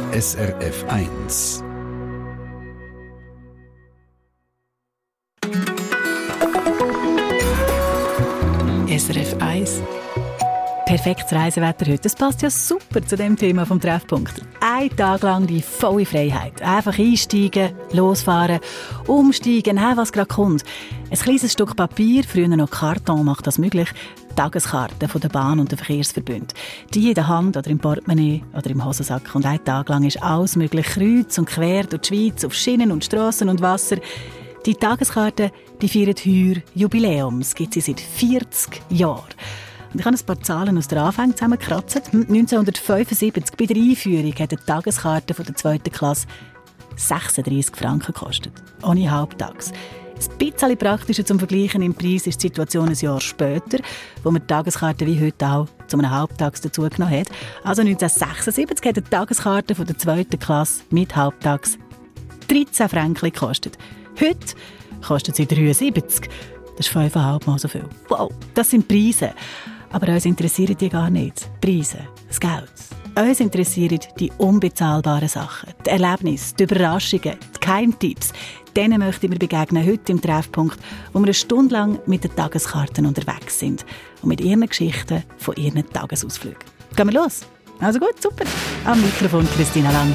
SRF 1. SRF 1. Perfektes Reisewetter heute. Das passt ja super zu dem Thema vom Treffpunkt. Ein Tag lang die volle Freiheit. Einfach einsteigen, losfahren, umsteigen, was gerade kommt. Ein kleines Stück Papier, früher noch Karton, macht das möglich. Tageskarten von der Bahn und der Verkehrsverbünde. Die in der Hand oder im Portemonnaie oder im Hosensack. Und ein Tag lang ist alles möglich. Kreuz und quer durch die Schweiz, auf Schienen und Strassen und Wasser. Die Tageskarten, die feiern heuer Jubiläum. Es gibt sie seit 40 Jahren. Und ich habe ein paar Zahlen aus der Anfang zusammengekratzt. 1975, bei der Einführung, hat eine Tageskarte von der 2. Klasse 36 Franken gekostet. Ohne Halbtags. Ein bisschen praktischer zum Vergleichen im Preis ist die Situation ein Jahr später, wo man die Tageskarte wie heute auch zu einem Halbtags dazugenommen hat. Also 1976 hat eine Tageskarte von der 2. Klasse mit Halbtags 13 Franken gekostet. Heute kostet sie 73. Das ist 5,5 Mal so viel. Wow, das sind Preise. Aber uns interessieren die gar nicht. Die Preise, das Geld. Uns interessieren die unbezahlbaren Sachen, die Erlebnisse, die Überraschungen, die Geheimtipps. Denen möchten wir begegnen heute im Treffpunkt, wo wir eine Stunde lang mit den Tageskarten unterwegs sind und mit ihren Geschichten von ihren Tagesausflügen. Gehen wir los? Also gut, super. Am Mikrofon Christina Lang.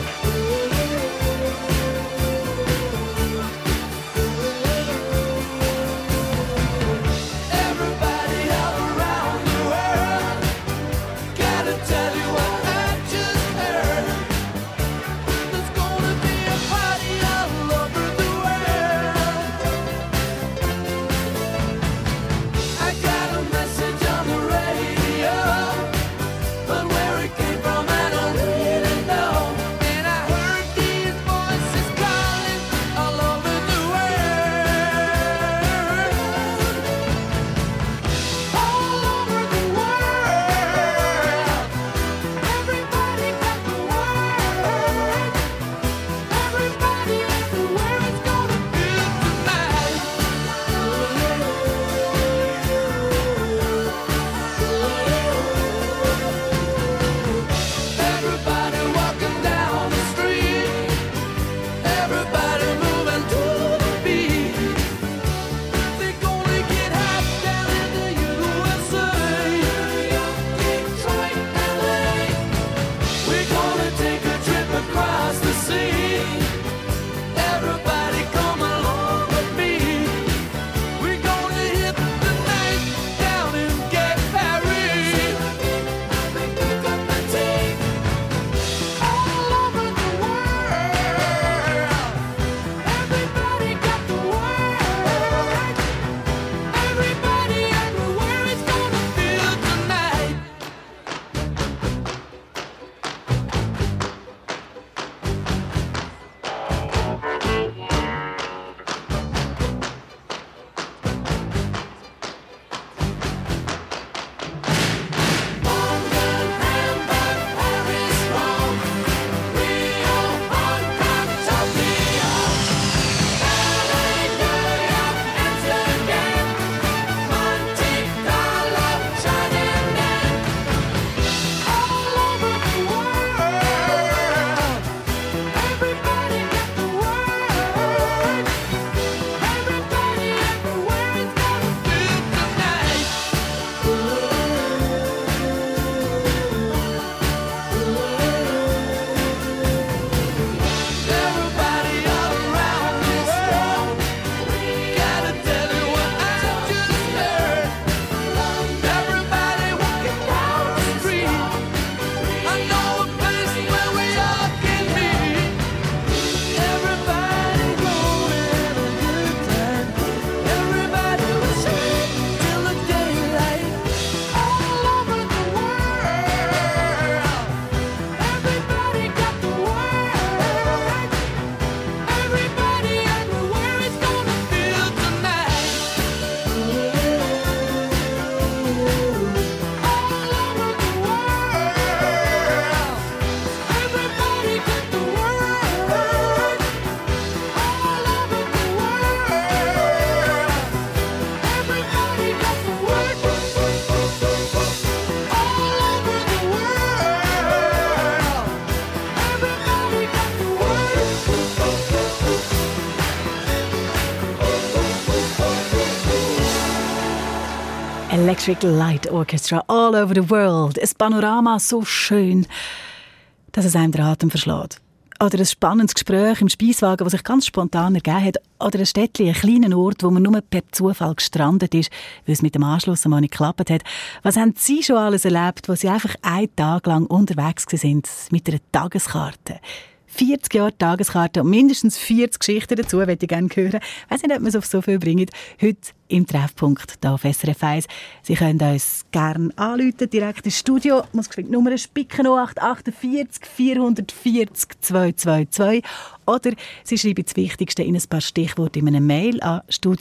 Electric Light Orchestra all over the world. Ein Panorama so schön, dass es einem den Atem verschlägt. Oder ein spannendes Gespräch im Speiswagen, das sich ganz spontan ergeben hat. Oder ein Städtchen, einen kleinen Ort, wo man nur per Zufall gestrandet ist, weil es mit dem Anschluss einmal nicht geklappt hat. Was haben Sie schon alles erlebt, wo Sie einfach einen Tag lang unterwegs sind mit einer Tageskarte? 40 Jahre Tageskarte und mindestens 40 Geschichten dazu, möchte ich gerne hören. Ich weiss nicht, ob wir es auf so viel bringen. Heute im Treffpunkt hier auf SRF 1. Sie können uns gerne anrufen, direkt ins Studio. Ich muss die Nummer spicken, 0848 440 222. Oder Sie schreiben das Wichtigste in ein paar Stichworte in einem Mail an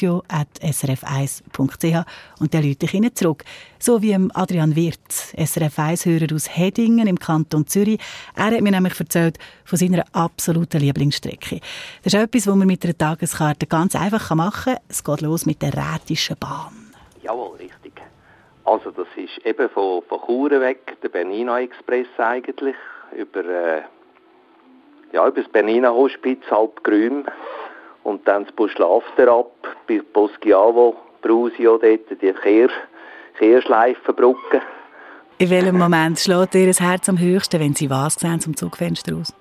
studio@srf1.ch und dann rufe ich Ihnen zurück. So wie Adrian Wirth, SRF 1-Hörer aus Hedingen im Kanton Zürich. Er hat mir nämlich erzählt von seiner absoluten Lieblingsstrecke. Das ist etwas, was man mit einer Tageskarte ganz einfach machen kann. Es geht los mit der Rätischen Bahn. Jawohl, richtig. Also das ist eben von Chur weg, der Bernina Express eigentlich, über das Bernina Hospiz, halb Grüm und dann das Buschlafter ab, bis Poschiavo, Brusio, dort die Kehrschleifenbrücke. In welchem Moment schlägt Ihr Herz am höchsten, wenn Sie was sehen zum Zugfenster aus?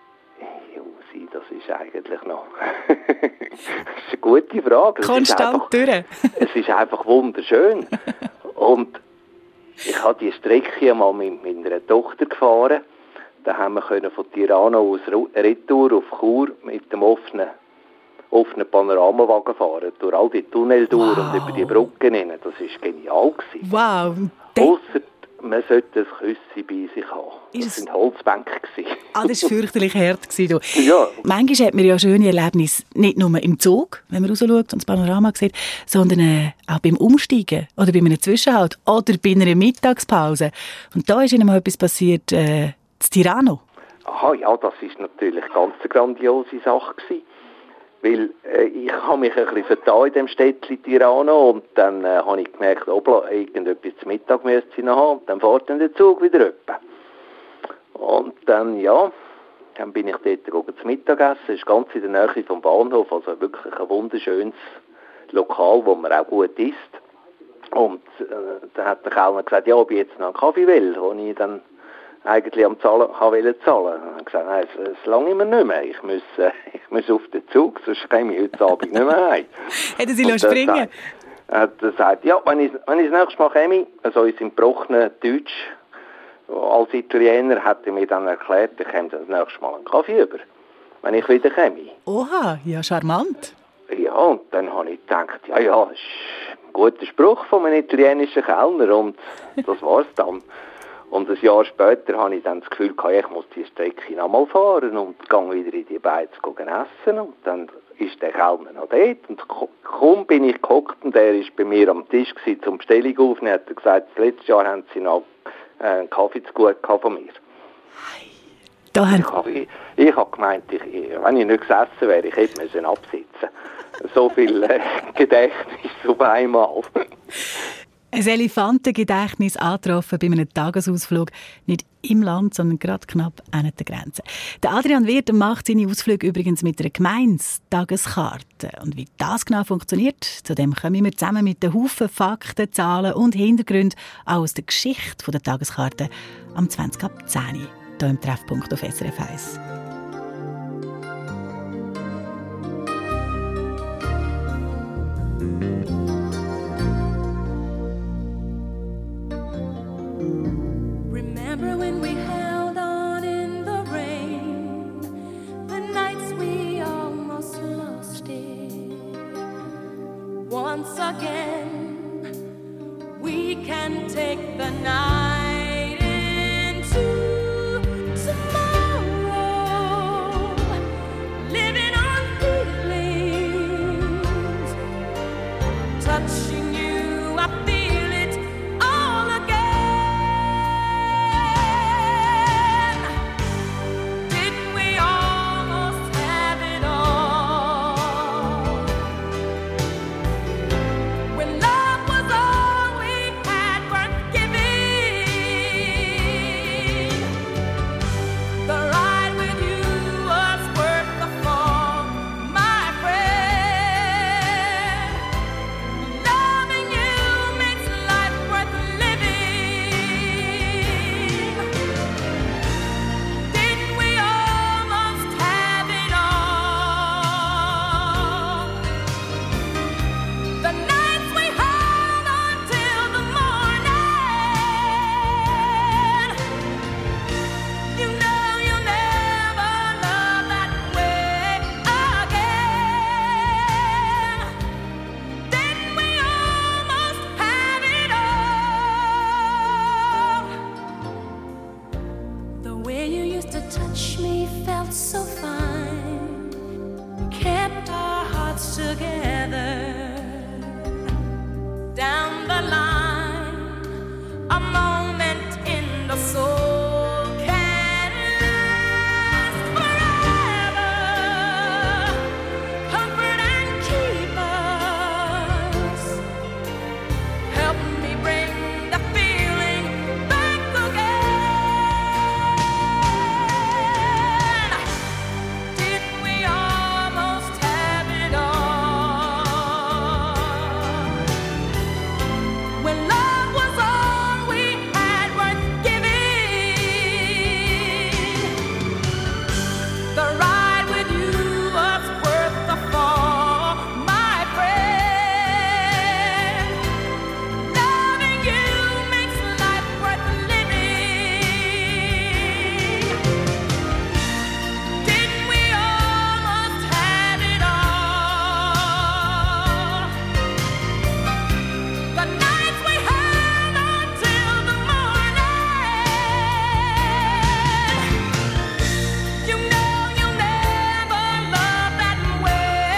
Das ist eigentlich noch... Das ist eine gute Frage. Konstant durch. Es ist einfach wunderschön. Und ich habe die Strecke mal mit meiner Tochter gefahren. Da haben wir von Tirano aus Retour auf Chur mit dem offenen Panoramawagen fahren. Durch all die Tunnel durch und über die Brücken hin. Das war genial. Wow. Ausser man sollte ein Küsschen bei sich haben. Das waren Holzbänke. Das war fürchterlich hart. Ja. Manchmal hat man ja schöne Erlebnisse, nicht nur im Zug, wenn man rausschaut und das Panorama sieht, sondern auch beim Umsteigen oder bei einem Zwischenhalt oder bei einer Mittagspause. Und da ist Ihnen mal etwas passiert, in Tirano. Aha, ja, das war natürlich ganz eine grandiose Sache gewesen. Weil ich habe mich ein bisschen vertan in dem Städtchen Tirano und dann habe ich gemerkt, irgendetwas zum Mittag müsste ich noch haben und dann fährt dann der Zug wieder rüber. Und dann bin ich dort zum Mittagessen, das ist ganz in der Nähe vom Bahnhof, also wirklich ein wunderschönes Lokal, wo man auch gut isst. Und dann hat der Kellner gesagt, ja, ob ich jetzt noch einen Kaffee will, wo ich dann eigentlich am Zahlen wollte zahlen. Und ich gesagt, nein, das lange mir nicht mehr. Ich muss auf den Zug, sonst komme ich heute Abend nicht mehr heim. Hätten Sie springen? Er sagt, ja, wenn ich das nächste Mal komme, also in seinem gebrochenen Deutsch, als Italiener hat er mir dann erklärt, ich komme das nächste Mal einen Kaffee über, wenn ich wieder komme. Oha, ja, charmant. Ja, und dann habe ich gedacht, ja, das ist ein guter Spruch von einem italienischen Kellner und das war's dann. Und ein Jahr später hatte ich dann das Gefühl, ich muss die Strecke noch mal fahren und gehe wieder in die Beiz essen. Und dann ist der Kellner noch dort. Und kaum bin ich gehockt und er war bei mir am Tisch zum Bestellung aufnehmen. Er hat gesagt, das letzte Jahr haben sie noch einen Kaffee zu gut von mir. Ich habe gemeint, wenn ich nicht gesessen wäre, ich hätte müssen absitzen. So viel Gedächtnis auf einmal. Ein Elefantengedächtnis angetroffen bei einem Tagesausflug. Nicht im Land, sondern gerade knapp an der Grenze. Der Adrian Wirth macht seine Ausflüge übrigens mit einer Gemeindetageskarte. Und wie das genau funktioniert, zu dem kommen wir zusammen mit den Haufen Fakten, Zahlen und Hintergründen auch aus der Geschichte der Tageskarte am 20:10 hier im Treffpunkt auf SRF 1. Once again, we can take the night into tomorrow, living on feelings, touching you, I feel it all again. Didn't we almost have it all? When love was all we had worth giving. used to touch me felt so fine, kept our hearts together. Down the line, a moment in the soul can last forever. Comfort and keep us. Help me bring the feeling back again. Didn't we almost have it all? When love was all we had worth giving, the ride with you was worth the fall, my friend. Loving you makes life worth living. Didn't we almost have it all? The nights we held until the morning. You know you'll never love that way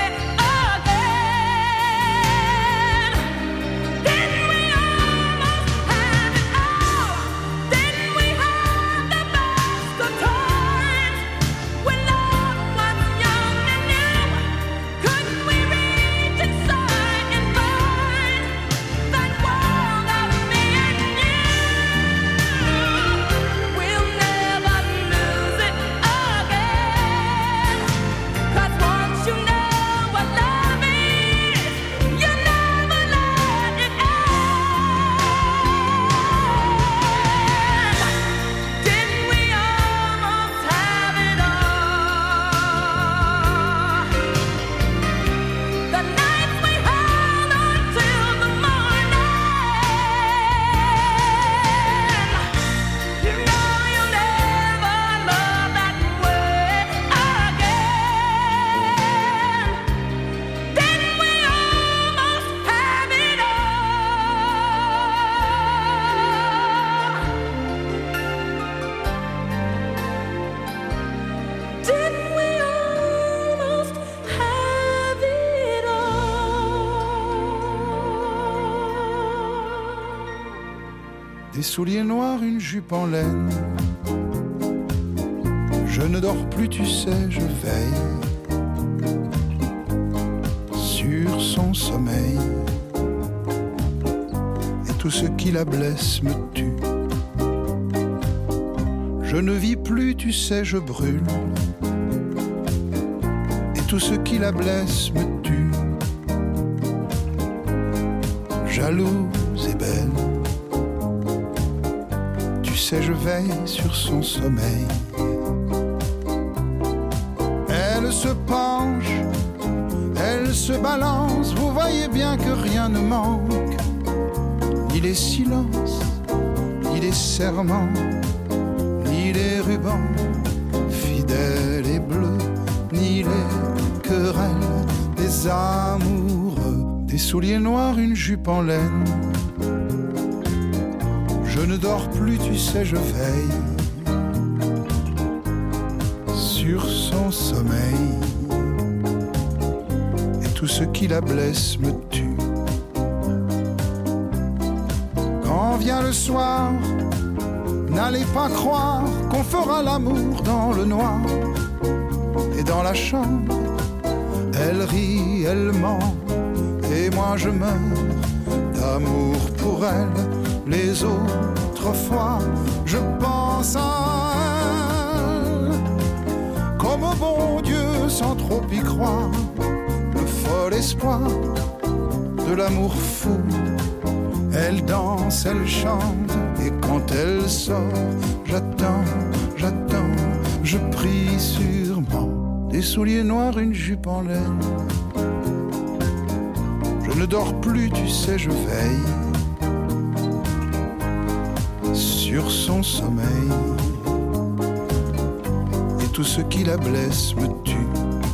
again. Didn't we almost have it all? Didn't we have the best of times when love was young and new? Couldn't we reach inside and find that world of me and you? We'll never lose it again. 'Cause once you know what love is, you never let it end. Didn't we almost have it all? The nights we held until the morning. You know you'll never love that way again. Didn't we almost have it all? Didn't we almost have it all? Des souliers noirs, une jupe en laine. Je ne dors plus, tu sais, je veille sur son sommeil. Et tout ce qui la blesse me tue. Je ne vis plus, tu sais, je brûle. Et tout ce qui la blesse me tue. Jalouse et belle, tu sais, je veille sur son sommeil. Elle se penche, elle se balance, vous voyez bien que rien ne manque. Ni les silences, ni les serments, ni les rubans fidèles et bleus, ni les querelles des amoureux. Des souliers noirs, une jupe en laine. Je ne dors plus, tu sais, je veille sur son sommeil. Et tout ce qui la blesse me tue. Quand vient le soir, n'allez pas croire qu'on fera l'amour dans le noir. Et dans la chambre, elle rit, elle ment. Et moi je meurs d'amour pour elle. Les autres fois, je pense à elle comme au bon Dieu sans trop y croire. Le fol espoir de l'amour fou. Elle danse, elle chante, et quand elle sort, j'attends, j'attends, je prie sûrement. Des souliers noirs, une jupe en laine. Je ne dors plus, tu sais, je veille sur son sommeil. Et tout ce qui la blesse me tue.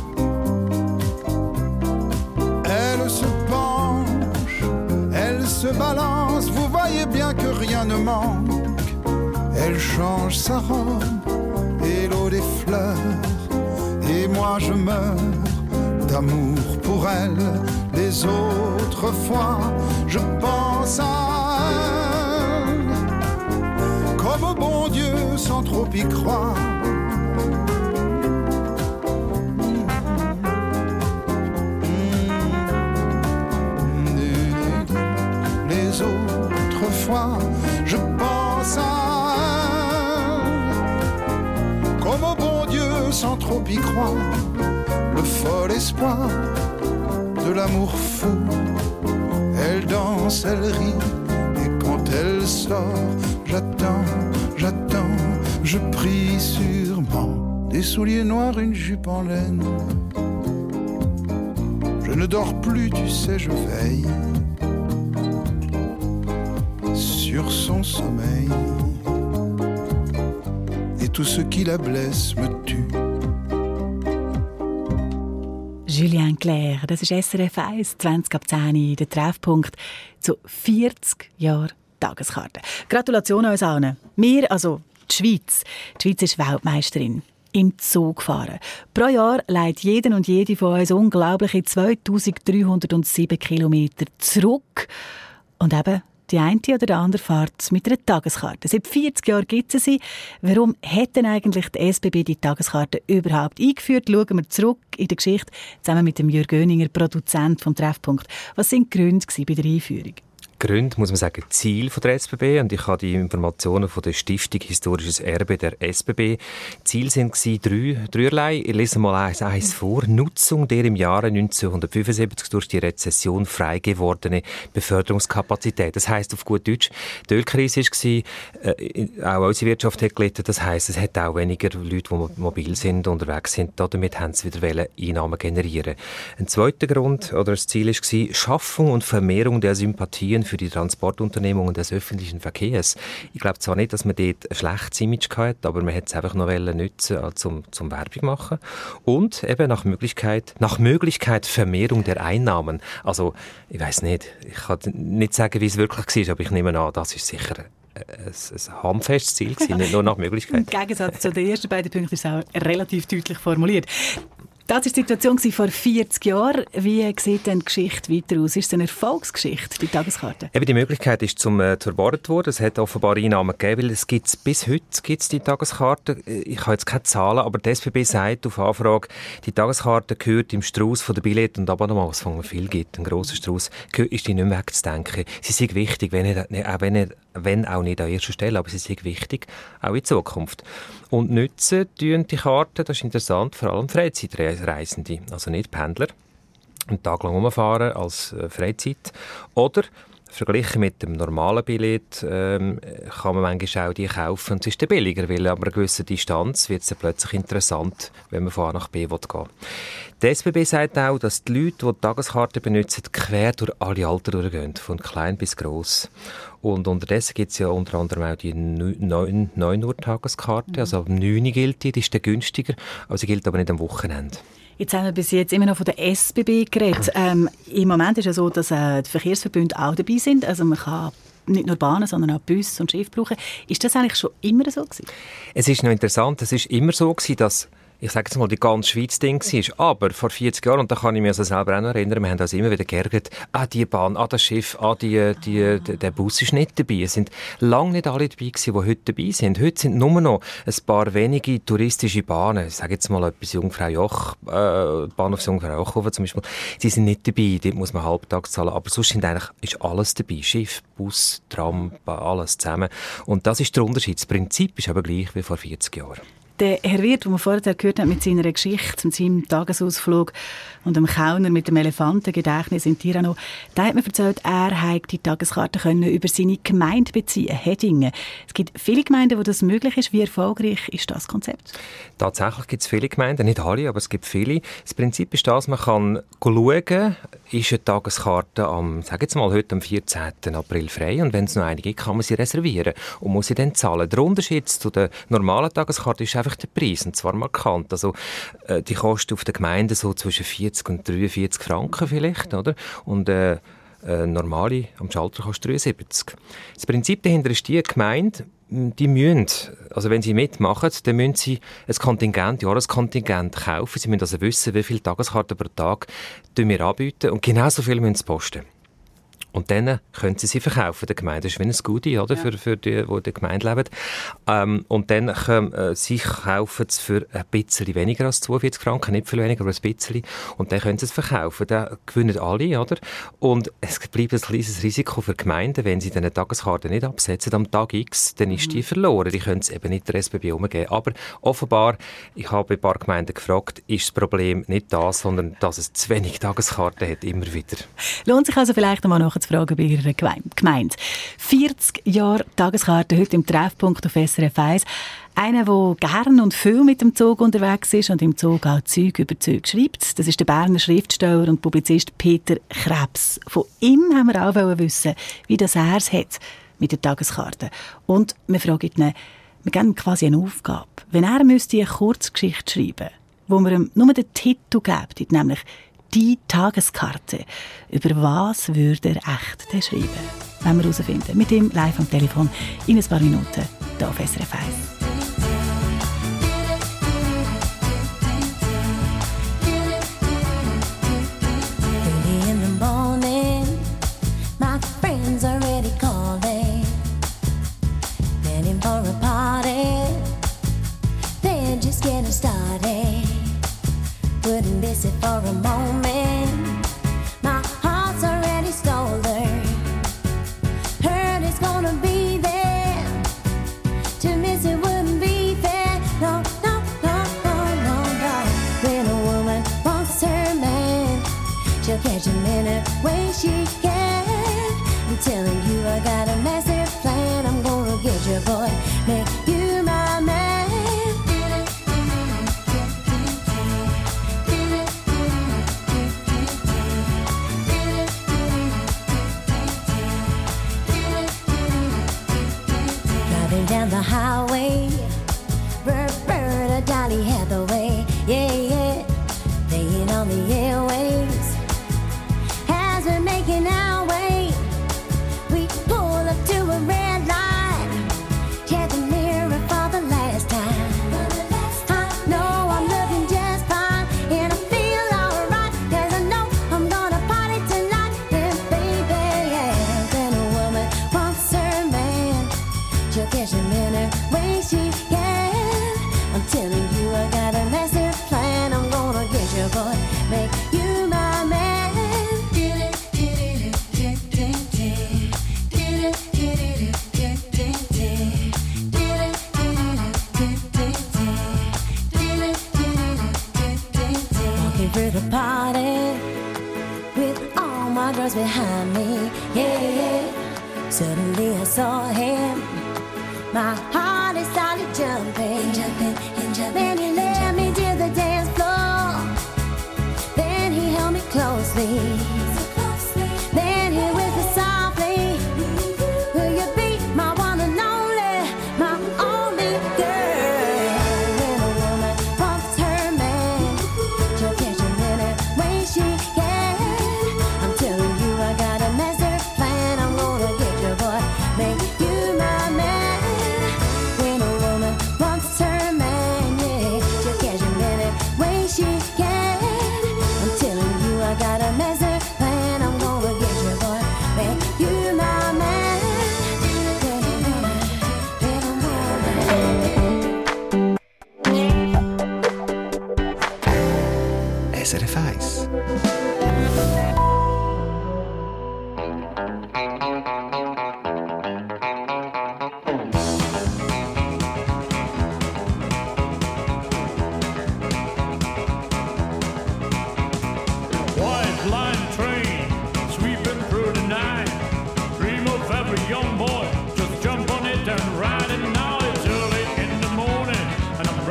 Elle se penche, elle se balance, vous voyez bien que rien ne manque. Elle change sa robe et vaut des fleurs. Et moi je meurs d'amour pour elle. Les autres fois je pense à elle, comme au bon Dieu sans trop y croire. Les autres fois je pense à elle, comme au bon Dieu sans trop y croire. Le fol espoir de l'amour fou. Elle danse, elle rit, et quand elle sort, j'attends, je prie sûrement. Des souliers noirs, une jupe en laine. Je ne dors plus, tu sais, je veille sur son sommeil. Et tout ce qui la blesse me tue. Julien Clerc, das ist SRF 1, 20 ab 10, der Treffpunkt zu 40 Jahren Tageskarte. Gratulation an uns allen. Wir, also die Schweiz. Die Schweiz ist Weltmeisterin im Zugfahren. Pro Jahr leitet jeden und jede von uns unglaubliche 2307 Kilometer zurück. Und eben, die eine oder die andere fährt mit einer Tageskarte. Seit 40 Jahren gibt es sie. Warum hat denn eigentlich die SBB die Tageskarte überhaupt eingeführt? Schauen wir zurück in die Geschichte, zusammen mit dem Jürg Göninger, Produzent vom Treffpunkt. Was sind die Gründe bei der Einführung? Gründe, muss man sagen, Ziel von der SBB. Und ich habe die Informationen von der Stiftung Historisches Erbe der SBB. Ziel sind dreierlei. Ich lese mal eins vor. Nutzung der im Jahre 1975 durch die Rezession frei gewordene Beförderungskapazität. Das heisst auf gut Deutsch, die Ölkrise war, auch unsere Wirtschaft hat gelitten. Das heisst, es hat auch weniger Leute, die mobil sind, unterwegs sind. Damit haben sie wieder Einnahmen generieren. Ein zweiter Grund oder das Ziel war Schaffung und Vermehrung der Sympathien für die Transportunternehmungen des öffentlichen Verkehrs. Ich glaube zwar nicht, dass man dort ein schlechtes Image hatte, aber man hätte es einfach noch nutzen zum Werbung machen. Und eben nach Möglichkeit Vermehrung der Einnahmen. Also, ich weiss nicht, ich kann nicht sagen, wie es wirklich war, aber ich nehme an, das ist sicher ein handfestes Ziel gewesen, nicht nur nach Möglichkeit. Im Gegensatz zu den ersten beiden Punkten ist es auch relativ deutlich formuliert. Das war die Situation vor 40 Jahren. Wie sieht denn die Geschichte weiter aus? Ist es eine Erfolgsgeschichte, die Tageskarte? Eben, die Möglichkeit ist zur Wort worden. Es hat offenbar Einnahmen gegeben, weil es gibt's bis heute die Tageskarte. Ich habe jetzt keine Zahlen, aber die SBB sagt auf Anfrage, die Tageskarte gehört im Strauss von der Billette und Abonnements, was es viel gibt, ein grosser Strauss, ist die nicht mehr wegzudenken. Sie sind wichtig, wenn auch nicht an erster Stelle, aber sie sind wichtig, auch in Zukunft. Und nutzen die Karten, das ist interessant, vor allem Freizeitreisende, also nicht Pendler, einen Tag lang rumfahren als Freizeit. Oder verglichen mit dem normalen Billett kann man manchmal auch die kaufen und es ist dann billiger, weil ab einer gewissen Distanz wird es dann plötzlich interessant, wenn man von A nach B gehen will. Die SBB sagt auch, dass die Leute, die die Tageskarte benutzen, quer durch alle Alter durchgehen, von klein bis gross. Und unterdessen gibt es ja unter anderem auch die 9 Uhr Tageskarte, also ab 9 Uhr gilt die ist dann günstiger, aber sie gilt aber nicht am Wochenende. Jetzt haben wir bis jetzt immer noch von der SBB geredet. Im Moment ist es ja so, dass die Verkehrsverbünde auch dabei sind. Also man kann nicht nur Bahnen, sondern auch Busse und Schiffe brauchen. Ist das eigentlich schon immer so gewesen? Es ist noch interessant, es ist immer so gewesen, dass ich sage jetzt mal, die ganze Schweiz Ding war. Aber vor 40 Jahren, und da kann ich mich also selber auch noch erinnern, wir haben uns immer wieder geärgert, die Bahn, das Schiff, der Bus ist nicht dabei. Es sind lange nicht alle dabei gewesen, die heute dabei sind. Heute sind nur noch ein paar wenige touristische Bahnen. Ich sage jetzt mal etwas Jungfrau-Joch, Bahnhof Jungfrau-Joch zum Beispiel. Sie sind nicht dabei, dort muss man halbtags zahlen. Aber sonst ist alles dabei. Schiff, Bus, Tram, alles zusammen. Und das ist der Unterschied. Das Prinzip ist aber gleich wie vor 40 Jahren. Der Herr Wirth, den wir vorher gehört haben, mit seiner Geschichte, mit seinem Tagesausflug und dem Kauner mit dem Elefantengedächtnis in Tirano, der hat mir erzählt, er hätte die Tageskarte über seine Gemeinde beziehen, Hedingen. Es gibt viele Gemeinden, wo das möglich ist. Wie erfolgreich ist das Konzept? Tatsächlich gibt es viele Gemeinden, nicht alle, aber es gibt viele. Das Prinzip ist das, man kann schauen, ist eine Tageskarte heute am 14. April frei und wenn es noch eine gibt, kann man sie reservieren und muss sie dann zahlen. Der Unterschied zu der normalen Tageskarte ist einfach der Preis, und zwar markant. Also, die kostet auf der Gemeinde so zwischen 40 und 43 Franken vielleicht, oder? Und normale am Schalter kostet 73. Das Prinzip dahinter ist die Gemeinde die müssen, also wenn sie mitmachen, dann müssen sie ein Jahreskontingent kaufen. Sie müssen also wissen, wie viele Tageskarten pro Tag wir anbieten und genauso viel müssen sie posten. Und dann können sie verkaufen der Gemeinde. Das ist wie ein Goodie, oder? Ja. Für die in der Gemeinde leben. Und dann können sie kaufen es für ein bisschen weniger als 42 Franken, nicht viel weniger, aber ein bisschen. Und dann können sie es verkaufen. Dann gewinnen alle, oder? Und es bleibt ein kleines Risiko für die Gemeinden, wenn sie diese Tageskarte nicht absetzen am Tag X, dann ist die verloren. Die können es eben nicht der SBB umgeben. Aber offenbar, ich habe ein paar Gemeinden gefragt, ist das Problem nicht das, sondern dass es zu wenig Tageskarten hat, immer wieder. Lohnt sich also vielleicht einmal noch zu fragen bei Ihrer Gemeinde. 40 Jahre Tageskarte heute im Treffpunkt auf SRF 1. Einer, der gern und viel mit dem Zug unterwegs ist und im Zug auch Zeug über Zeug schreibt. Das ist der Berner Schriftsteller und Publizist Peter Krebs. Von ihm haben wir auch wissen, wie das er es hat mit der Tageskarte. Und wir fragen ihn, wir geben ihm quasi eine Aufgabe. Wenn er müsste eine Kurzgeschichte schreiben, wo wir ihm nur den Titel geben, nämlich «Die Tageskarte». Über was würde er echt denn schreiben? Wenn wir herausfinden. Mit ihm live am Telefon in ein paar Minuten hier auf SRF 1. Early in the morning, my friends are already calling, planning for a party. They're just getting started. Wouldn't miss it for a moment. My heart's already stolen. Heard it's gonna be there. To miss it wouldn't be fair. No, no, no, no, no, no. When a woman wants her man, she'll catch him in a way she can. I'm telling you, I got a massive plan. I'm gonna get you, boy, make you my man. Down the highway, Roberta, Dolly Hathaway, yeah, yeah, playing on the airwaves. As we're making our way, we pull up to a red light. Check the mirror for the last time. I know I'm looking just fine, and I feel alright, 'cause I know I'm gonna party tonight. And baby, yeah, when a woman wants her man, she'll catch him in her way she can. I'm telling you, I got a massive plan. I'm gonna get you, boy, make you my man. Walking through the party with all my girls behind me, yeah, yeah. Suddenly I saw him. My heart is started jumping, jumping, and jumping. Then he led me to the dance floor. Then he held me closely. Then he whispered softly, will you be my one and only, my only girl? When a woman wants her man, she'll catch him in her way she can. I'm telling you, I got a master plan. I'm gonna get you, boy, make you my man. She can. I'm telling you, I got a massive plan. I'm gonna get you, boy, make you my man. SRF 1.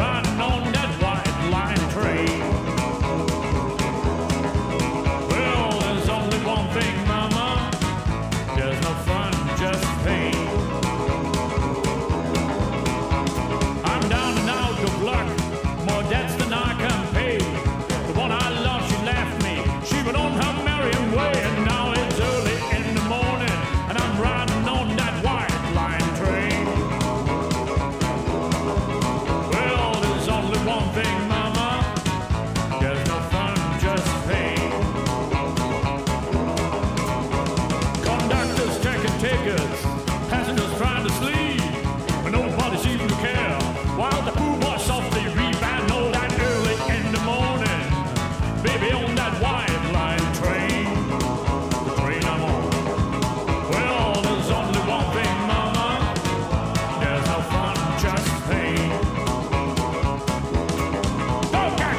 Well, one thing, mama. There's no fun, just pain. Conductors checking tickets, passengers trying to sleep, but nobody seems to care. While the pool boy softly reap, I know that early in the morning, baby, on that white line train, the train I'm on. Well, there's only one thing, mama. There's no fun, just pain. Okay.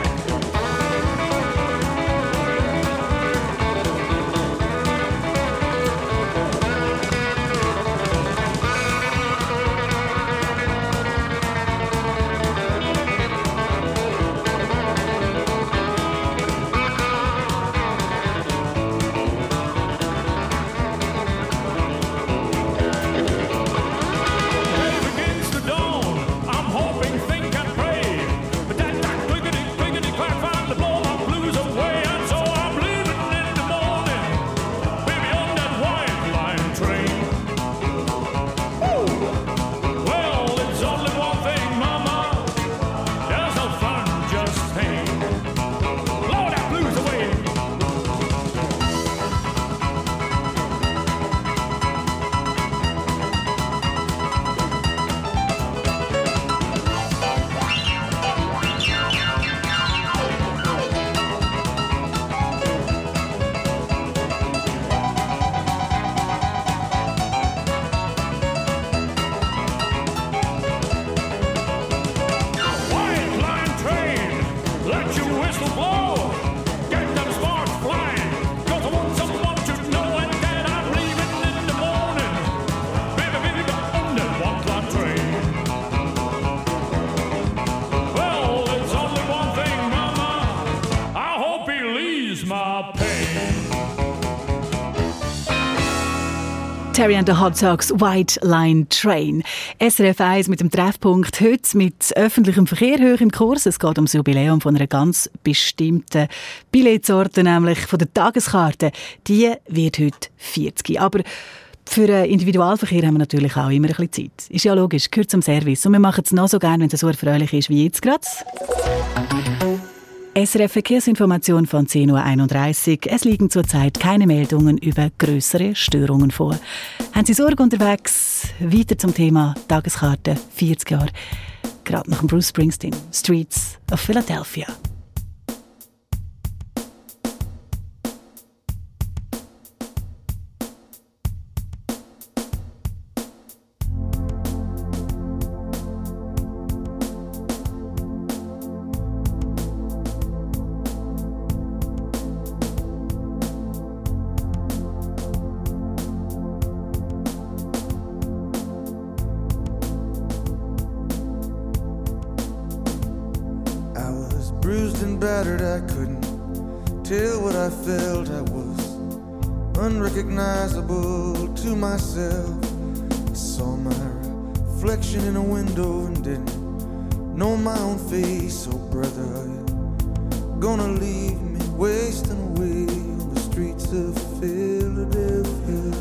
It begins to dawn. I'm hoping, think, and pray. But that clickety, clickety, clack finally blow my blues away. And so I'm leaving in the morning, baby, on that white line train. Woo! Well, it's only one thing, mama. There's no fun, just pain. Blow that blues away. White line train, let your whistle blow. Get them sparks flying, 'cause I want someone to know and that I'm leaving in the morning. Baby, baby, on that white line train. Well, it's only one thing, mama. I hope he leaves my pain. Terry and the Hot Dogs White Line Train. SRF 1 mit dem Treffpunkt heute mit öffentlichem Verkehr hoch im Kurs. Es geht ums Jubiläum von einer ganz bestimmten Billetsorte, nämlich von der Tageskarte. Die wird heute 40. Aber für den Individualverkehr haben wir natürlich auch immer ein bisschen Zeit. Ist ja logisch, gehört zum Service. Und wir machen es noch so gerne, wenn es so erfreulich ist wie jetzt gerade. SRF Verkehrsinformation von 10.31 Uhr. Es liegen zurzeit keine Meldungen über grössere Störungen vor. Haben Sie Sorge unterwegs? Weiter zum Thema Tageskarte 40 Jahre. Gerade nach dem Bruce Springsteen, Streets of Philadelphia. I was bruised and battered, I couldn't tell what I felt. I was unrecognizable to myself. I saw my reflection in a window and didn't know my own face. Oh brother, are you gonna leave me wasting away on the streets of Philadelphia?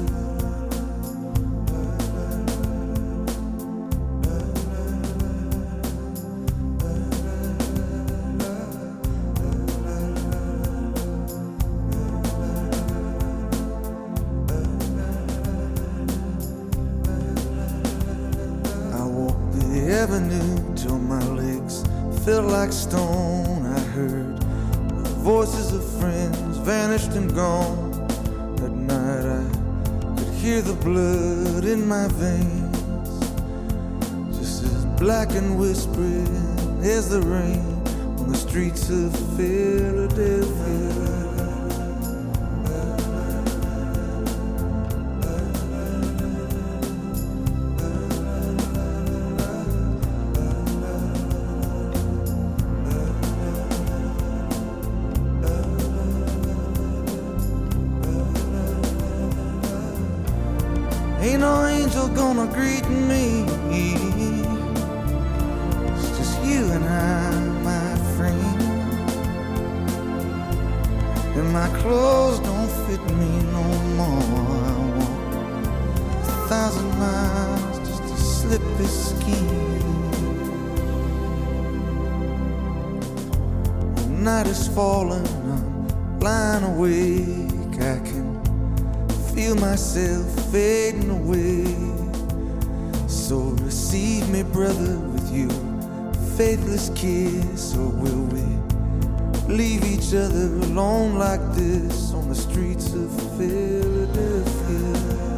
Avenue till my legs felt like stone. I heard the voices of friends vanished and gone. At night I could hear the blood in my veins, just as black and whispering as the rain on the streets of Philadelphia. Ain't no angel gonna greet me. It's just you and I, my friend. And my clothes don't fit me no more. I walk 1,000 miles just to slip this skin. night is falling, I'm lying awake. I can feel myself fading away. So receive me, brother, with you faithless kiss, or will we leave each other alone like this on the streets of Philadelphia?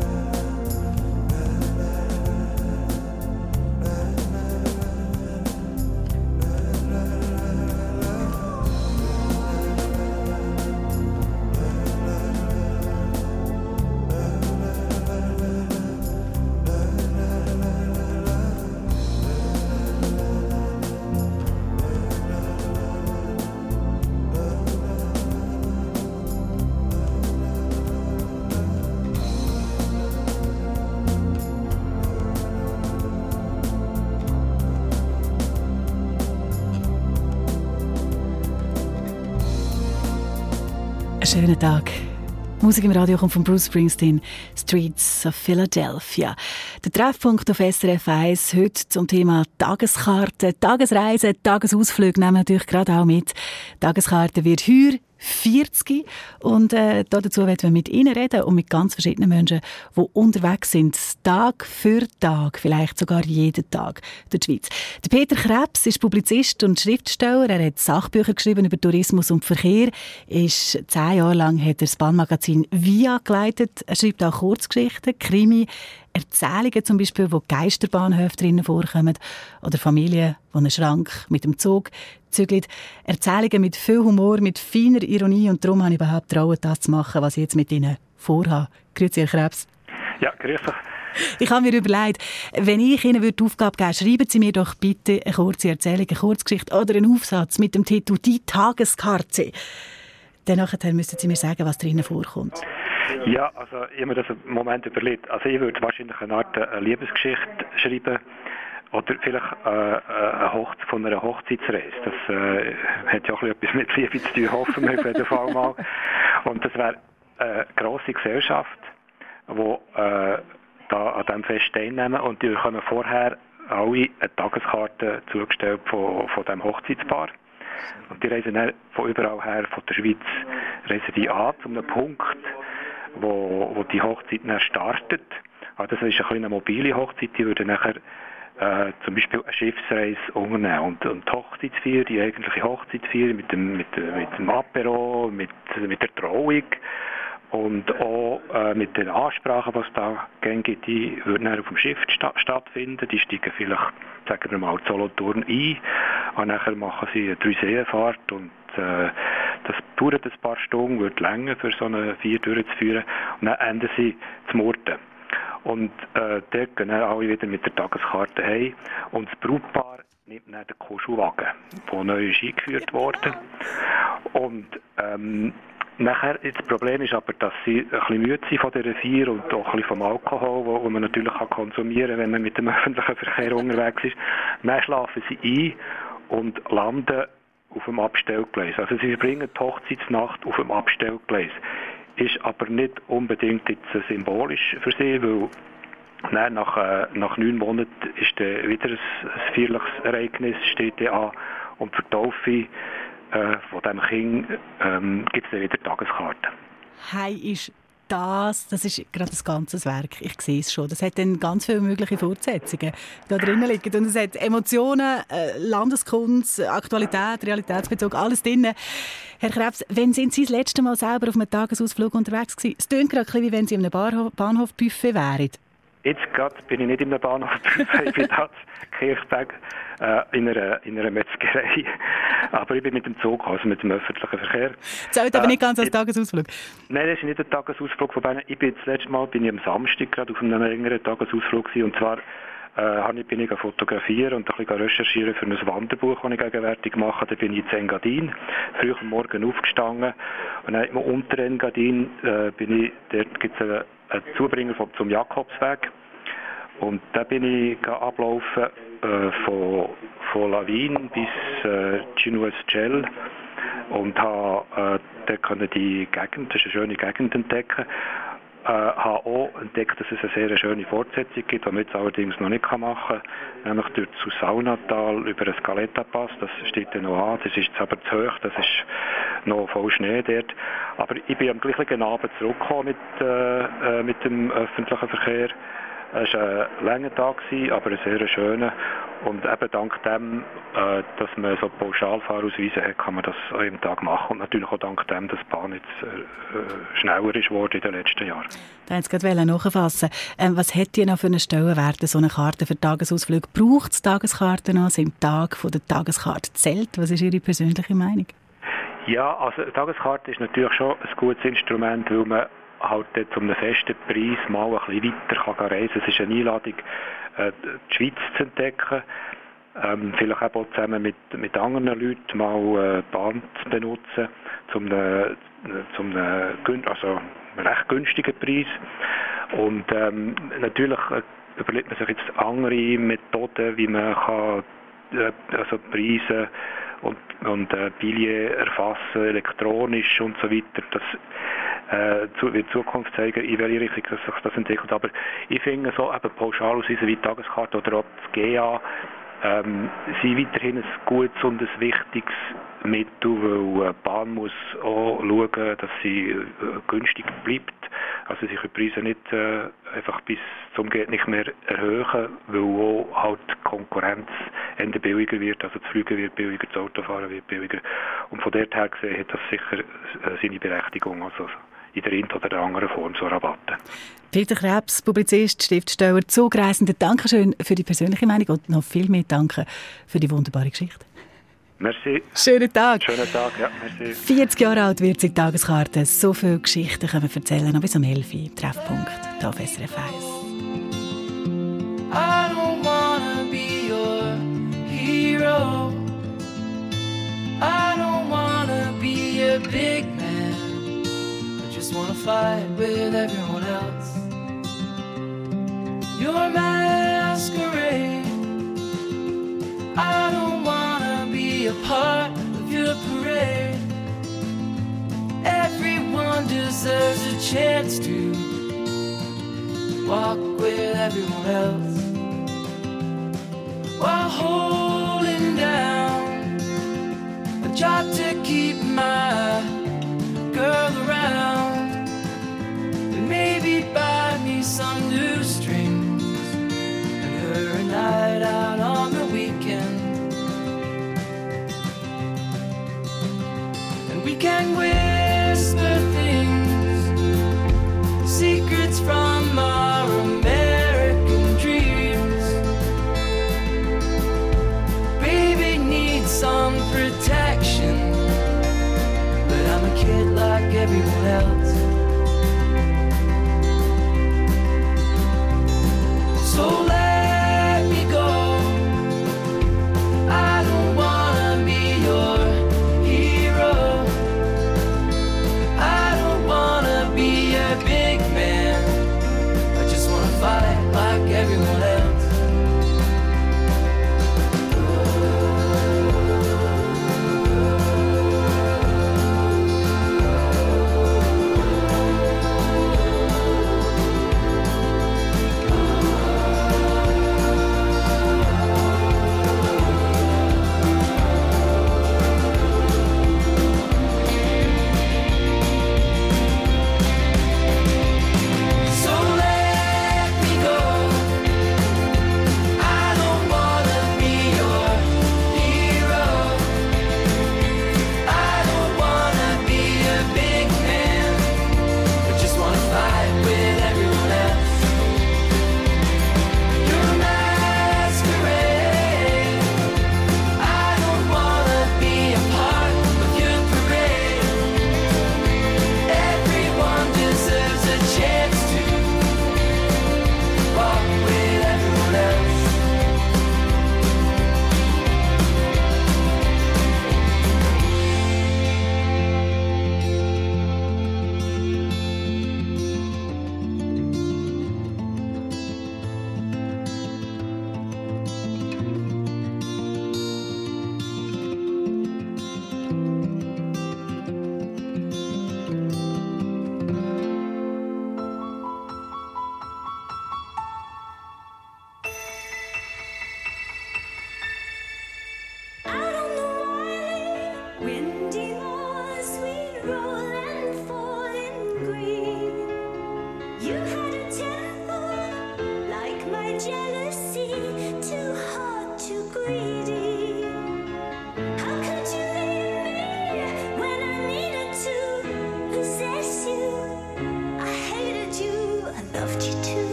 Schönen Tag. Musik im Radio kommt von Bruce Springsteen, Streets of Philadelphia. Der Treffpunkt auf SRF 1 heute zum Thema Tageskarten, Tagesreisen, Tagesausflüge nehmen wir natürlich gerade auch mit. Die Tageskarte wird heuer 40 und dazu werden wir mit Ihnen reden und mit ganz verschiedenen Menschen, die unterwegs sind, Tag für Tag, vielleicht sogar jeden Tag durch die Schweiz. Der Peter Krebs ist Publizist und Schriftsteller. Er hat Sachbücher geschrieben über Tourismus und Verkehr. 10 Jahre lang hat er das Bahnmagazin «Via» geleitet. Er schreibt auch Kurzgeschichten, Krimi, Erzählungen zum Beispiel, wo Geisterbahnhöfe drinnen vorkommen oder Familien, die einen Schrank mit dem Zug zügeln. Erzählungen mit viel Humor, mit feiner Ironie und darum habe ich überhaupt getraut, das zu machen, was ich jetzt mit Ihnen vorhabe. Grüezi, Herr Krebs. Ja, grüß dich. Ich habe mir überlegt, wenn ich Ihnen die Aufgabe geben würde, schreiben Sie mir doch bitte eine kurze Erzählung, eine Kurzgeschichte oder einen Aufsatz mit dem Titel «Die Tageskarte». Dann nachher müssten Sie mir sagen, was drinnen vorkommt. Ja, also ich habe mir das einen Moment überlegt. Also ich würde wahrscheinlich eine Art Liebesgeschichte schreiben oder vielleicht von einer Hochzeitsreise. Das hat ja auch etwas mit Liebe zu tun, hoffen wir auf jeden Fall mal. Und das wäre eine grosse Gesellschaft, die da an diesem Fest teilnehmen und die bekommen vorher alle eine Tageskarte zugestellt von diesem Hochzeitspaar. Und die reisen dann von überall her, von der Schweiz, reisen die an zu einem Punkt, wo die Hochzeit dann startet. Also das ist eine mobile Hochzeit, die würde nachher zum Beispiel eine Schiffsreise unternehmen. Und die Hochzeitsfeier, die eigentliche Hochzeitsfeier mit dem Apero, mit der Trauung und auch mit den Ansprachen, was da gibt, die würden dann auf dem Schiff stattfinden. Die steigen vielleicht, sagen wir mal, Solothurn ein und nachher machen sie eine 3-Seen-Fahrt und das dauert ein paar Stunden, wird länger für so eine Feier durchzuführen und dann enden sie zu Murten. Und dort gehen dann alle wieder mit der Tageskarte heim und das Brautpaar nimmt dann den Kuschelwagen, der neu ist eingeführt wurde. Und nachher, das Problem ist aber, dass sie ein bisschen müde sind von dieser Feier und auch ein bisschen vom Alkohol, wo man natürlich konsumieren kann, wenn man mit dem öffentlichen Verkehr unterwegs ist. Dann schlafen sie ein und landen auf dem Abstellgleis. Also sie verbringen die Hochzeitsnacht auf dem Abstellgleis. Ist aber nicht unbedingt jetzt symbolisch für sie, weil dann nach 9 Monaten ist wieder ein feierliches Ereignis, steht an, und für die Taufe von diesem Kind gibt es dann wieder Tageskarten. Hey, ist das ist gerade ein ganzes Werk. Ich sehe es schon. Das hat dann ganz viele mögliche Fortsetzungen, die da drinnen liegen. Und es hat Emotionen, Landeskunst, Aktualität, Realitätsbezug, alles drin. Herr Krebs, wann sind Sie das letzte Mal selber auf einem Tagesausflug unterwegs gewesen? Es klingt gerade wie wenn Sie in einem Bahnhofbuffet wären. Jetzt gerade bin ich nicht in einem Bahnhofbuffet, ich bin da in Kirchberg in einer Metzgerei. Aber ich bin mit dem Zug, also mit dem öffentlichen Verkehr. Zählt aber nicht ganz als Tagesausflug? Nein, das ist nicht ein Tagesausflug von Bern. Das letzte Mal bin ich am Samstag gerade auf einem längeren Tagesausflug gewesen. Und zwar bin ich fotografieren und ein bisschen recherchieren für ein Wanderbuch, das ich gegenwärtig mache. Da bin ich in Engadin, früh am Morgen aufgestanden. Und dann im unteren Engadin dort gibt es einen Zubringer zum Jakobsweg. Und da bin ich ablaufen von Lawin bis Cinhues-Cell und habe dort die Gegend, das ist eine schöne Gegend, entdecken. habe auch entdeckt, dass es eine sehr schöne Fortsetzung gibt, die man jetzt allerdings noch nicht machen kann, nämlich durch zu Saunatal über den Scaletta-Pass. Das steht dann noch an, das ist jetzt aber zu hoch, das ist noch voll Schnee dort. Aber ich bin am gleichen Abend zurückgekommen mit dem öffentlichen Verkehr. Es war ein langer Tag, aber ein sehr schöner. Und eben dank dem, dass man so Pauschalfahrausweise hat, kann man das an jedem Tag machen. Und natürlich auch dank dem, dass die Bahn jetzt schneller ist geworden in den letzten Jahren. Da wollte ich gerade nachfassen. Was hat die noch für einen Stellenwert, so eine Karte für Tagesausflüge? Braucht es Tageskarten noch? Sind Tag von der Tageskarte zählt? Was ist Ihre persönliche Meinung? Ja, also eine Tageskarte ist natürlich schon ein gutes Instrument, weil man halt zu einem festen Preis mal ein bisschen weiter kann reisen kann. Es ist eine Einladung, die Schweiz zu entdecken, vielleicht auch zusammen mit anderen Leuten mal Bahn zu benutzen, zum einem recht günstigen Preis. Und natürlich überlegt man sich jetzt andere Methoden, wie man kann, Preise und Billets erfassen, elektronisch und so weiter. Das wird Zukunft zeigen, in welche Richtung sich das entwickelt. Aber ich finde so eben Pauschalausweise wie die Tageskarte oder auch das GA sind weiterhin ein gutes und ein wichtiges Mittel, weil die Bahn muss auch schauen, dass sie günstig bleibt. Also sie können die Preise nicht einfach bis zum Geht nicht mehr erhöhen, weil auch halt die Konkurrenz Ende billiger wird, also das Fliegen wird billiger, das Autofahren wird billiger. Und von dort her gesehen hat das sicher seine Berechtigung, also in der einen oder der anderen Form so Rabatte. Peter Krebs, Publizist, Schriftsteller, Zugreisender, danke schön für die persönliche Meinung und noch viel mehr danke für die wunderbare Geschichte. Merci. Schönen Tag. Schönen Tag, ja, merci. 40 Jahre alt wird sie, die Tageskarte. So viele Geschichten können wir erzählen, noch bis um 11 Uhr. Treffpunkt, hier auf SRF 1. I don't wanna be your hero. I don't wanna be a big man. I just wanna fight with everyone else. Your masquerade. I don't wanna be a part of your parade. Everyone deserves a chance to walk with everyone else while holding down a job to keep my girl around and maybe buy me some new strings and her a night out on the weekend, and we can whisper things, secrets from our American dreams. Baby needs some protection, but I'm a kid like everyone else. So let me go. I don't wanna be your hero. I don't wanna be a big man. I just wanna fight like everyone else.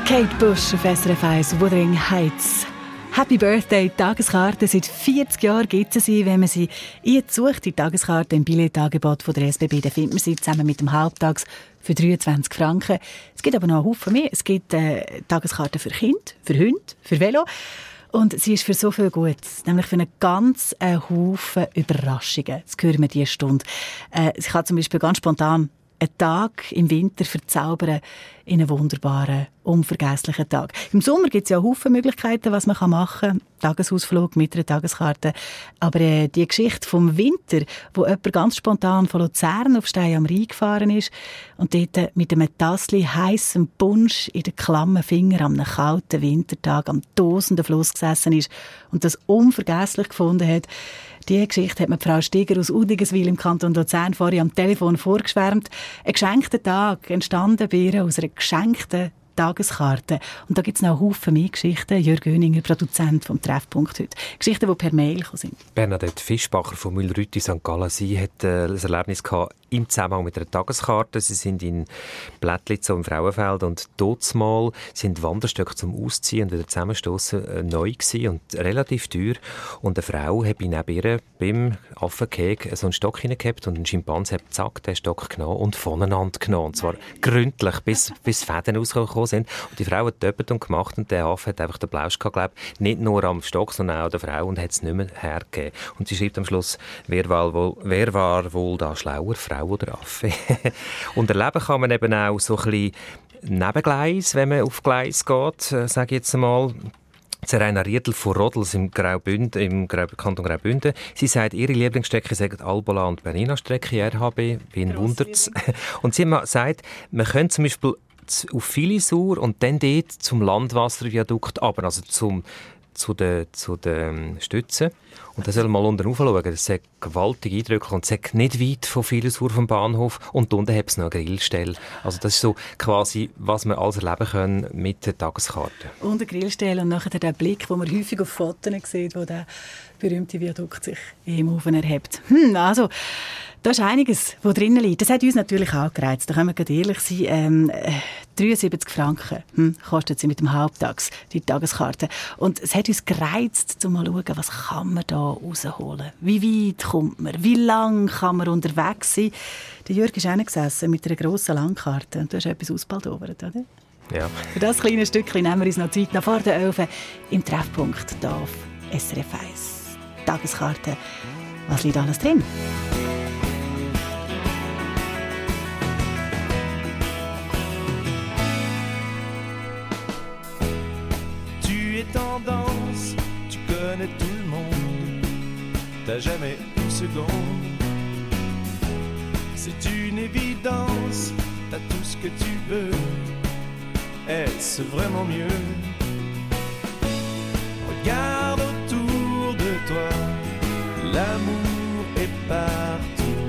Kate Bush auf SRF 1, Wuthering Heights. Happy Birthday, Tageskarte. Seit 40 Jahren gibt es sie. Wenn man sie sucht, die Tageskarte im Billettangebot von der SBB, dann findet man sie zusammen mit dem Halbtags für 23 Franken. Es gibt aber noch einen Haufen mehr. Es gibt Tageskarten für Kinder, für Hunde, für Velo. Und sie ist für so viel Gutes, nämlich für einen ganzen Haufen Überraschungen. Das hören wir diese Stunde. Sie kann zum Beispiel ganz spontan einen Tag im Winter verzaubern in einen wunderbaren, unvergesslichen Tag. Im Sommer gibt es ja Haufen Möglichkeiten, was man machen kann. Tagesausflug mit einer Tageskarte. Aber die Geschichte vom Winter, wo jemand ganz spontan von Luzern auf Stein am Rhein gefahren ist und dort mit einem Tassli heissem Punsch in den klammen Fingern am kalten Wintertag am tosenden Fluss gesessen ist und das unvergesslich gefunden hat, diese Geschichte hat mir Frau Steger aus Udigeswil im Kanton Luzern vorhin am Telefon vorgeschwärmt. Ein geschenkter Tag, entstanden bei ihr aus einer geschenkten Tageskarte. Und da gibt es noch einen Haufen mehr Geschichten. Jörg Göninger, Produzent vom Treffpunkt heute. Geschichten, die per Mail gekommen sind. Bernadette Fischbacher von Mühlrütti, St. Gallen, sie hat ein Erlebnis gehabt im Zusammenhang mit einer Tageskarte. Sie sind in Blättlitz im Frauenfeld und dortmal sind Wanderstöcke zum Ausziehen und wieder zusammenstossen neu gewesen und relativ teuer. Und eine Frau hat neben ihr beim Affenkeg so einen Stock hineingehabt und ein Schimpanse hat zack den Stock genommen und voneinander genommen. Und zwar gründlich, bis Fäden rausgekommen sind. Und die Frau hat doppelt und gemacht und der Affe hat einfach den Plausch gehabt, glaub, nicht nur am Stock, sondern auch der Frau und hat es nicht mehr hergegeben. Und sie schreibt am Schluss, wer war wohl da schlauer, Frau oder Affe? Und erleben kann man eben auch so ein bisschen Nebengleis, wenn man auf Gleis geht, sage ich jetzt einmal. Serena Riedl von Rodels im Kanton Graubünden. Sie sagt, ihre Lieblingsstrecke sind Albola und Bernina-Strecke, RHB, wen wundert's? Und sie sagt, man könnte zum Beispiel auf Filisur und dann dort zum Landwasserviadukt, aber also zu den Stützen. Und da soll man mal unten raufschauen. Das ist gewaltig eindrücklich und es ist nicht weit von Filisur vom Bahnhof. Und unten hat es noch eine Grillstelle. Also das ist so quasi, was wir alles erleben können mit der Tageskarte. Und eine Grillstelle und nachher der Blick, den man häufig auf Fotos sieht, wo der berühmte Viadukt sich im Ofen erhebt. Also, da ist einiges, was drinnen liegt. Das hat uns natürlich angereizt. Da können wir gerade ehrlich sein. 73 Franken kostet sie mit dem Halbtags, die Tageskarte. Und es hat uns gereizt, um mal zu schauen, was kann man da rausholen. Wie weit kommt man? Wie lang kann man unterwegs sein? Der Jörg ist auch gesessen mit einer grossen Landkarte. Und du hast etwas ausbaldowert, oder? Ja. Für das kleine Stückchen nehmen wir uns noch Zeit nach vor der 11 im Treffpunkt hier auf SRF 1. Tageskarte. Was liegt alles drin? Tendance, tu connais tout le monde, t'as jamais une seconde. C'est une évidence, t'as tout ce que tu veux, est-ce vraiment mieux? Regarde autour de toi, l'amour est partout.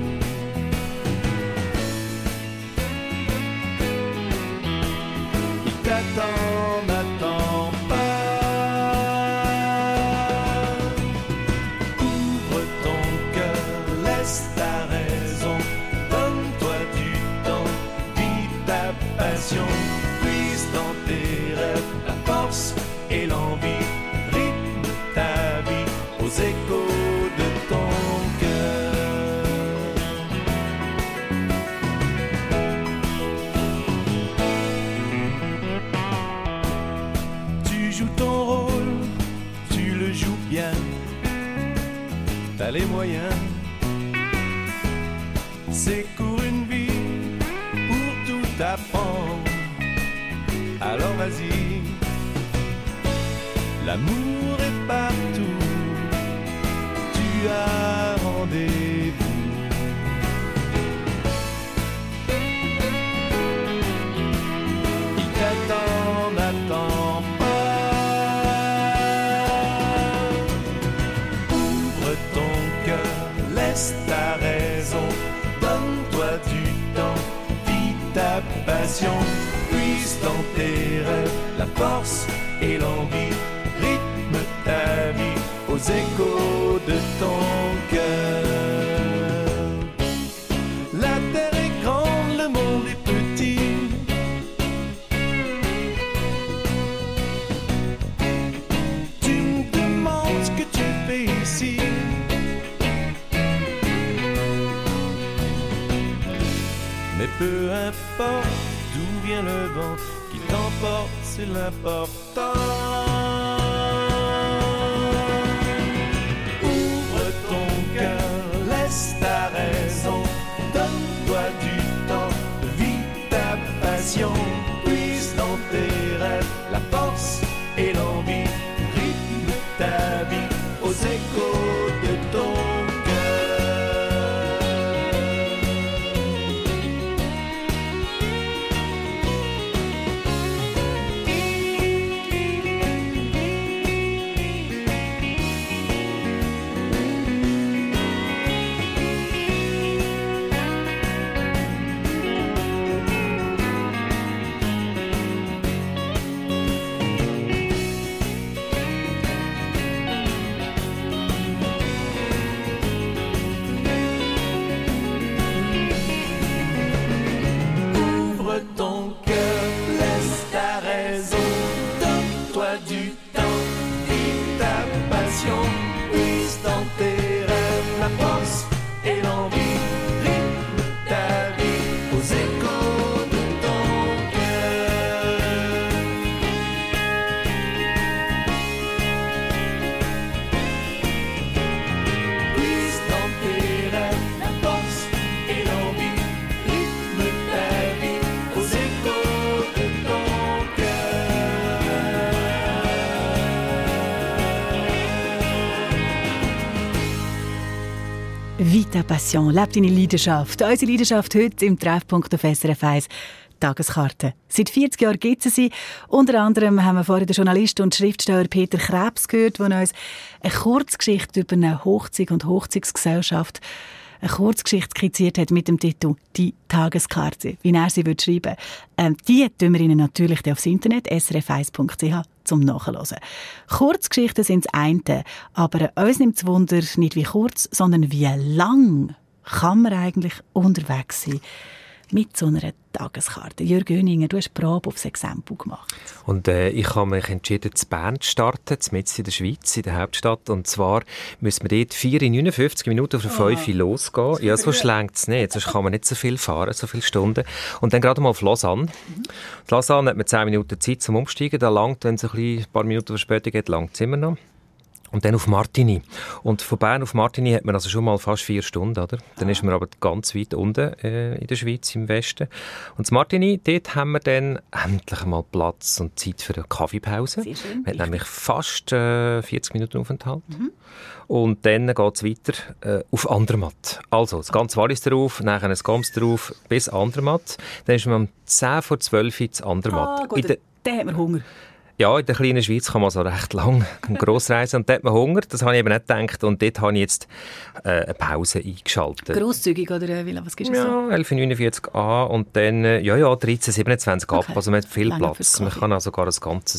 Il t'attend, n'attend pas. Puise dans tes rêves la force et l'envie, rythme ta vie aux échos de ton cœur. Tu joues ton rôle, tu le joues bien, t'as les moyens, c'est court une vie pour tout apprendre. Alors vas-y, l'amour est partout, tu as rendez-vous. Il t'attend, n'attend pas. Ouvre ton cœur, laisse ta raison, donne-toi du temps, vis ta passion. Puise dans tes rêves la force et l'envie, rythme ta vie aux échos de ton cœur. La terre est grande, le monde est petit, peu importe d'où vient le vent qui t'emporte, c'est l'important. Ouvre ton cœur, laisse ta raison, donne-toi du temps, vis ta passion, puise dans tes rêves la force et l'envie, rythme ta vie aux échos de ton Vita Passion, lebt deine Leidenschaft. Unsere Leidenschaft heute im Treffpunkt auf SRF 1. Tageskarte. Seit 40 Jahren gibt es sie. Unter anderem haben wir vorhin den Journalist und Schriftsteller Peter Krebs gehört, der uns eine Kurzgeschichte über eine Hochzeit und Hochzeitsgesellschaft, eine Kurzgeschichte skizziert hat mit dem Titel «Die Tageskarte», wie er sie schreiben würde. Die tun wir Ihnen natürlich aufs Internet, srf1.ch, zum Nachhören. Kurzgeschichten sind das eine, aber uns nimmt es Wunder, nicht wie kurz, sondern wie lang kann man eigentlich unterwegs sein mit so einer Tageskarte. Jörg Göninger, du hast Probe aufs Exempel gemacht. Und ich habe mich entschieden, zu Bern zu starten, mitten in der Schweiz, in der Hauptstadt. Und zwar müssen wir dort 4:59 Minuten auf der 5 losgehen. Ja, so schlägt es nicht. Sonst kann man nicht so viel fahren, so viele Stunden. Und dann gerade mal auf Lausanne. In Lausanne hat man 10 Minuten Zeit zum Umsteigen. Da langt, wenn es ein paar Minuten Verspätung geht, langt es immer noch. Und dann auf Martigny. Und von Bern auf Martigny hat man also schon mal fast 4 Stunden, oder? Dann ist man aber ganz weit unten in der Schweiz, im Westen. Und in Martigny, dort haben wir dann endlich mal Platz und Zeit für eine Kaffeepause. Sehr schön. Wir haben nämlich fast 40 Minuten Aufenthalt. Und dann geht es weiter auf Andermatt. Also, das ganze Wallis drauf, nachher das Goms drauf, bis Andermatt. Dann ist man um 10:40 zu Andermatt. Gut, dann hat man Hunger. Ja, in der kleinen Schweiz kann man so recht lang grossreisen und dort hat man Hunger. Das habe ich eben nicht gedacht und dort habe ich jetzt eine Pause eingeschaltet. Grosszügig oder was gibst du so? Ja, 11:49 an und dann 13:27 ab. Also man hat viel Platz. Man kann also sogar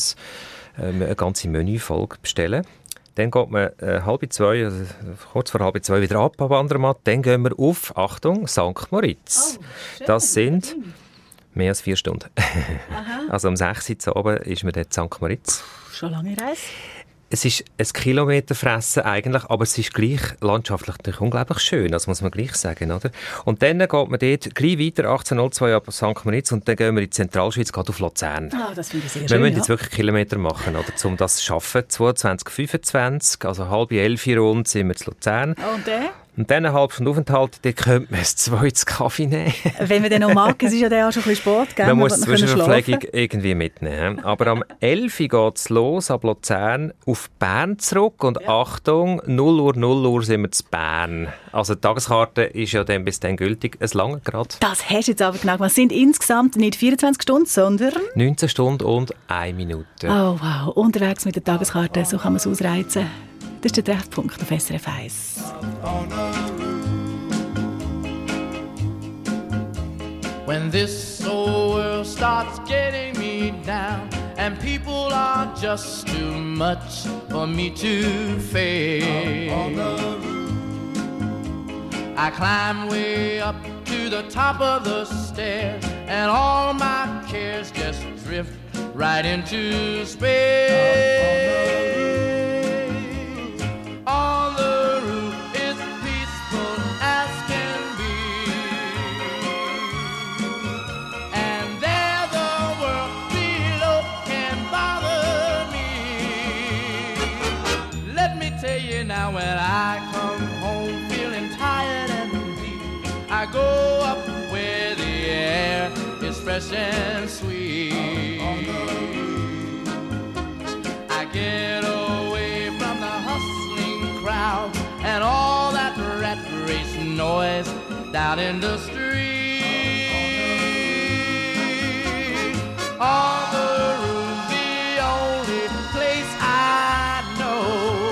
eine ganze Menüfolge bestellen. Dann geht man 1:30, also kurz vor 1:30 wieder ab Andermatt. Dann gehen wir auf, Achtung, St. Moritz. Oh, das sind mehr als 4 Stunden. Also um 6 Uhr oben ist man dort in St. Moritz. Schon lange Reise? Es ist ein Kilometer fressen eigentlich, aber es ist gleich landschaftlich unglaublich schön, das muss man gleich sagen, oder? Und dann geht man dort gleich weiter, 18:02 ab St. Moritz und dann gehen wir in die Zentralschweiz, gerade auf Luzern. Das finde ich sehr schön. Wir müssen jetzt wirklich Kilometer machen, oder, um das zu schaffen. 22:25, also 10:30 rund sind wir zu Luzern. Und dann? Und dann eine halbe Stunde Aufenthalt, dann könnte man ein zweites Kaffee nehmen. Wenn man den noch mag, es ist ja dann auch schon ein bisschen spät. Man muss Zwischenverpflegung irgendwie mitnehmen. Aber am 11 Uhr geht es los, ab Luzern, auf Bern zurück. Und Achtung, 0 Uhr sind wir zu Bern. Also die Tageskarte ist ja dann bis dann gültig. Es lange gerade. Das hast du jetzt aber genau gemacht. Es sind insgesamt nicht 24 Stunden, sondern 19 Stunden und 1 Minute. Oh wow, unterwegs mit der Tageskarte, so kann man es ausreizen. Das ist der Treffpunkt auf SRF 1. When this old world starts getting me down and people are just too much for me to face, I climb way up to the top of the stairs and all my cares just drift right into space. On the roof is peaceful as can be. fresh and sweet. I get away from the hustling crowd and all that rat race noise down in the street. On the roof, the only place I know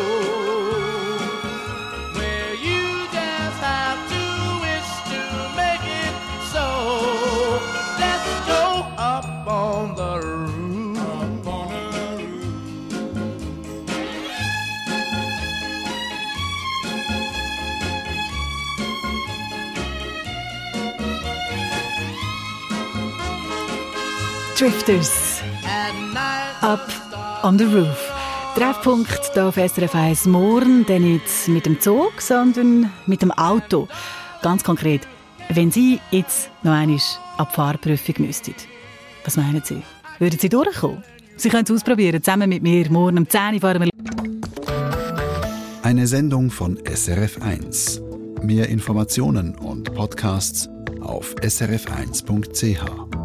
where you just have to wish to make it so. Let's go up on the roof. Up on the roof. Drifters. Up on the Roof. Treffpunkt hier auf SRF 1 morgen, dann nicht mit dem Zug, sondern mit dem Auto. Ganz konkret, wenn Sie jetzt noch einmal an die Fahrprüfung müssten. Was meinen Sie? Würden Sie durchkommen? Sie können es ausprobieren, zusammen mit mir. Morgen um 10 Uhr fahren wir. Eine Sendung von SRF 1. Mehr Informationen und Podcasts auf srf1.ch.